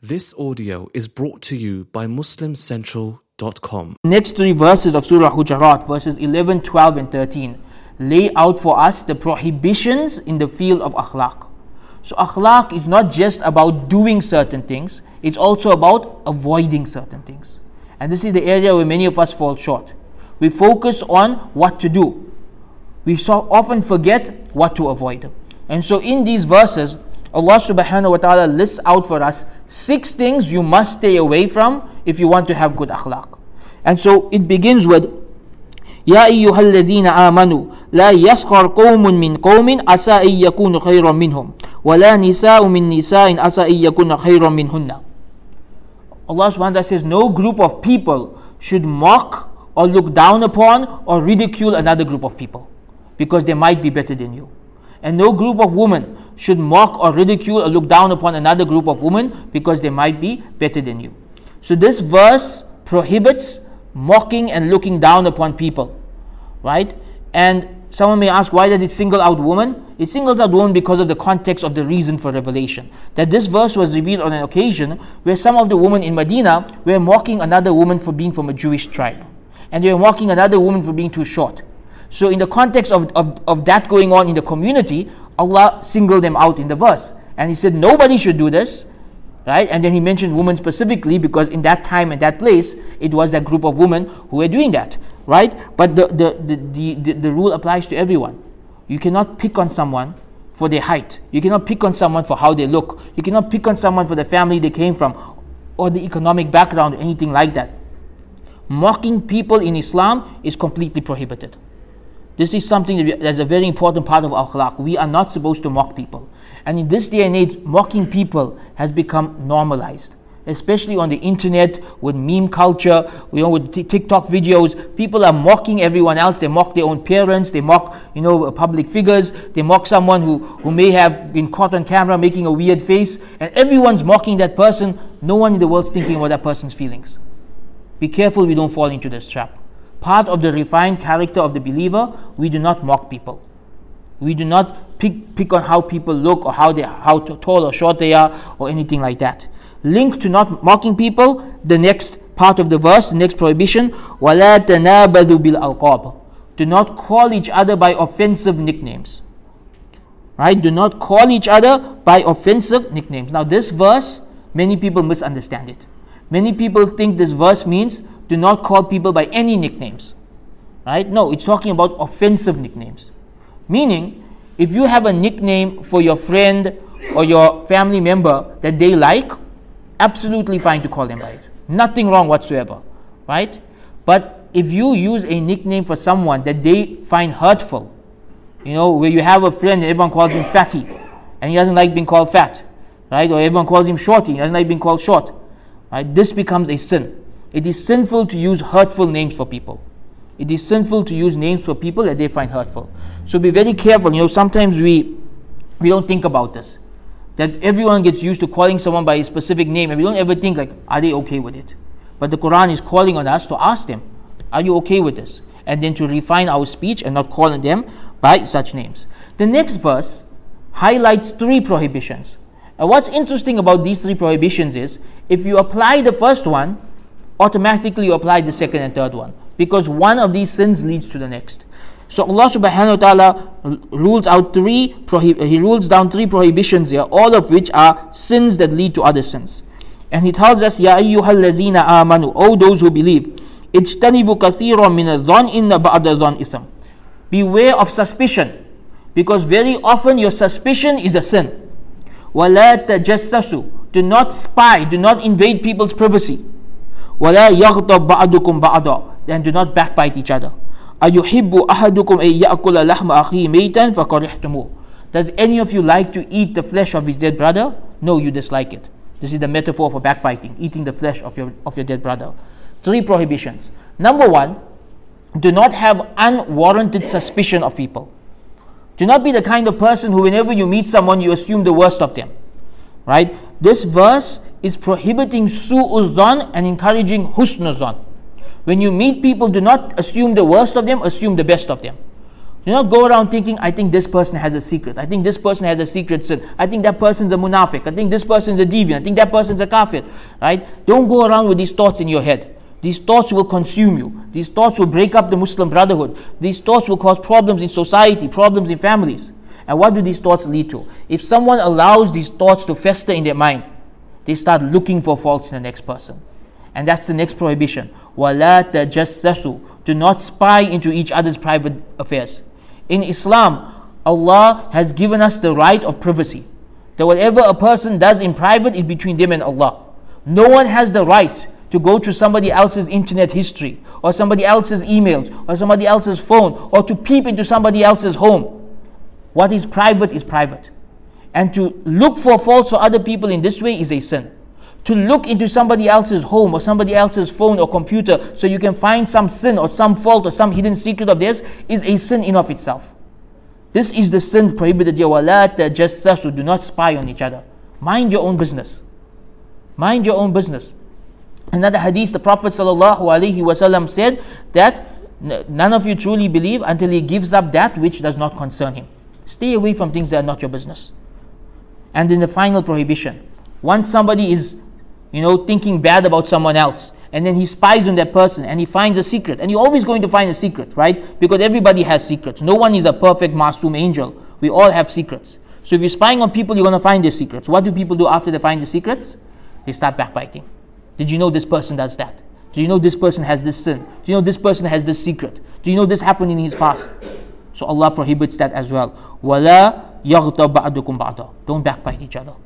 This audio is brought to you by MuslimCentral.com. Next three verses of Surah Hujurat, verses 11, 12 and 13, lay out for us the prohibitions in the field of akhlaq. So akhlaq is not just about doing certain things, it's also about avoiding certain things. And this is the area where many of us fall short. We focus on what to do. We so often forget what to avoid. And so in these verses, Allah subhanahu wa ta'ala lists out for us 6 things you must stay away from if you want to have good akhlaq. And so it begins with Ya ayyuhal lazina amanu la yaskhar qawmun min qawmin asa an yakunu khayran minhum wa la nisa'u min nisa'in asa an yakuna khayran minhunna. Allah subhanahu wa ta'ala says no group of people should mock or look down upon or ridicule another group of people because they might be better than you. And no group of women should mock or ridicule or look down upon another group of women because they might be better than you. So this verse prohibits mocking and looking down upon people, right? And someone may ask, why does it single out women? It singles out women because of the context of the reason for revelation. That this verse was revealed on an occasion where some of the women in Medina were mocking another woman for being from a Jewish tribe. And they were mocking another woman for being too short. So in the context of that going on in the community, Allah singled them out in the verse. And He said nobody should do this, right? And then He mentioned women specifically because in that time and that place, it was that group of women who were doing that, right? But the rule applies to everyone. You cannot pick on someone for their height. You cannot pick on someone for how they look. You cannot pick on someone for the family they came from or the economic background or anything like that. Mocking people in Islam is completely prohibited. This is something that's a very important part of akhlaq. We are not supposed to mock people. And in this day and age, mocking people has become normalized. Especially on the internet, with meme culture, with TikTok videos. People are mocking everyone else. They mock their own parents. They mock, public figures. They mock someone who may have been caught on camera making a weird face. And everyone's mocking that person. No one in the world's thinking about that person's feelings. Be careful we don't fall into this trap. Part of the refined character of the believer, we do not mock people. We do not pick on how people look or how tall or short they are or anything like that. Linked to not mocking people, the next part of the verse, the next prohibition, وَلَا تَنَابَذُوا بِالْأَلْقَابِ. Do not call each other by offensive nicknames. Right? Do not call each other by offensive nicknames. Now this verse, many people misunderstand it. Many people think this verse means do not call people by any nicknames, right? No, it's talking about offensive nicknames. Meaning, if you have a nickname for your friend or your family member that they like, absolutely fine to call them by it. Nothing wrong whatsoever, right? But if you use a nickname for someone that they find hurtful, where you have a friend and everyone calls him fatty, and he doesn't like being called fat, right? Or everyone calls him shorty, he doesn't like being called short, right? This becomes a sin. It is sinful to use hurtful names for people. It is sinful to use names for people that they find hurtful. So be very careful. Sometimes we don't think about this. That everyone gets used to calling someone by a specific name and we don't ever think are they okay with it? But the Quran is calling on us to ask them, are you okay with this? And then to refine our speech and not calling them by such names. The next verse highlights 3 prohibitions. And what's interesting about these 3 prohibitions is, if you apply the first one, automatically you apply the second and third one, because one of these sins leads to the next. So Allah subhanahu wa ta'ala rules down 3 prohibitions here, all of which are sins that lead to other sins. And He tells us, Ya ayyuhal lazina amanu, O those who believe, ijtanibu kathiran min adh-dhann inna ba'da adh-dhann itham. Beware of suspicion, because very often your suspicion is a sin. وَلَا تَجَسَّسُوا. Do not spy, do not invade people's privacy. وَلَا يَغْضَبْ بَعْضُكُمْ بَعْضًا. And do not backbite each other. أَيُحِبُّ أَحَدُكُمْ أَن يَأْكُلَ لَحْمَ أَخِيهِ مَيْتًا فَكَرِهْتُمُوهُ. Does any of you like to eat the flesh of his dead brother? No, you dislike it. This is the metaphor for backbiting, eating the flesh of your dead brother. 3 prohibitions. Number 1, do not have unwarranted suspicion of people. Do not be the kind of person who whenever you meet someone, you assume the worst of them. Right? This verse is prohibiting su'uz dhan and encouraging husnuz dhan. When you meet people, do not assume the worst of them, assume the best of them. Do not go around thinking, I think this person has a secret. I think this person has a secret sin. I think that person's a munafiq. I think this person's a deviant. I think that person's a kafir. Right? Don't go around with these thoughts in your head. These thoughts will consume you. These thoughts will break up the Muslim brotherhood. These thoughts will cause problems in society, problems in families. And what do these thoughts lead to? If someone allows these thoughts to fester in their mind, they start looking for faults in the next person. And that's the next prohibition. وَلَا تَجَسَّسُوا. Do not spy into each other's private affairs. In Islam, Allah has given us the right of privacy. That whatever a person does in private is between them and Allah. No one has the right to go to somebody else's internet history, or somebody else's emails, or somebody else's phone, or to peep into somebody else's home. What is private is private. And to look for faults for other people in this way is a sin. To look into somebody else's home or somebody else's phone or computer so you can find some sin or some fault or some hidden secret of theirs is a sin in of itself. This is the sin prohibited here. وَلَا تَجَسَّسُوا. Do not spy on each other. Mind your own business. Mind your own business. Another hadith, the Prophet ﷺ said that none of you truly believe until he gives up that which does not concern him. Stay away from things that are not your business. And then the final prohibition. Once somebody is thinking bad about someone else, and then he spies on that person and he finds a secret, and you're always going to find a secret, right? Because everybody has secrets. No one is a perfect masoom angel. We all have secrets. So if you're spying on people, you're going to find their secrets. What do people do after they find the secrets? They start backbiting. Did you know this person does that? Do you know this person has this sin? Do you know this person has this secret? Do you know this happened in his past? So Allah prohibits that as well. وَلَا يَغْتَبْ بَعْدُكُمْ بَعْدًا. Don't backbite each other.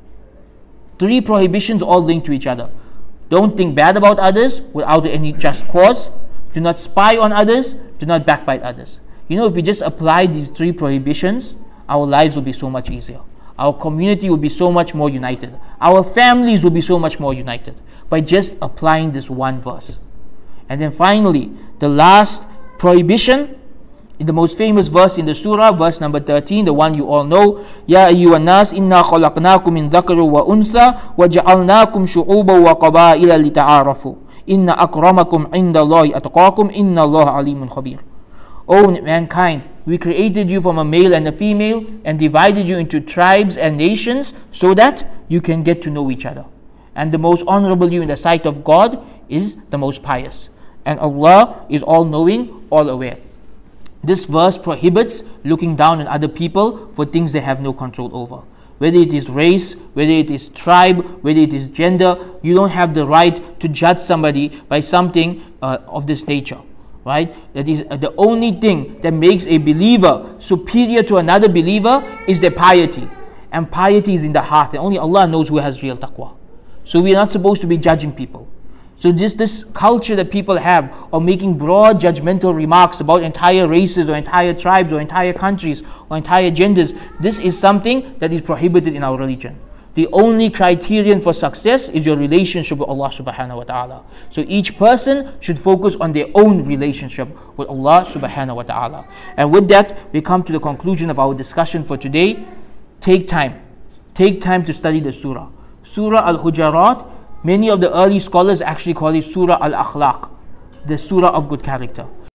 3 prohibitions all linked to each other. Don't think bad about others without any just cause. Do not spy on others. Do not backbite others. If we just apply these 3 prohibitions, our lives will be so much easier. Our community will be so much more united. Our families will be so much more united by just applying this one verse. And then finally, the last prohibition, in the most famous verse in the surah, verse number 13, the one you all know. Ya ayyuhan nas inna khalaqnakum min dhakarin wa untha wa ja'alnakum shu'uban wa qaba'ila lita'arafu. Inna akramakum indallahi atqakum inna Allah alimun khabir. O mankind, we created you from a male and a female and divided you into tribes and nations so that you can get to know each other. And the most honorable you in the sight of God is the most pious. And Allah is all knowing, all aware. This verse prohibits looking down on other people for things they have no control over. Whether it is race, whether it is tribe, whether it is gender, you don't have the right to judge somebody by something of this nature. Right? That is the only thing that makes a believer superior to another believer is their piety. And piety is in the heart. And only Allah knows who has real taqwa. So we are not supposed to be judging people. So this culture that people have of making broad judgmental remarks about entire races or entire tribes or entire countries or entire genders, this is something that is prohibited in our religion. The only criterion for success is your relationship with Allah subhanahu wa ta'ala. So each person should focus on their own relationship with Allah subhanahu wa ta'ala. And with that, we come to the conclusion of our discussion for today. Take time. Take time to study the surah. Surah Al-Hujarat, many of the early scholars actually call it Surah Al-Akhlaq, the Surah of good character.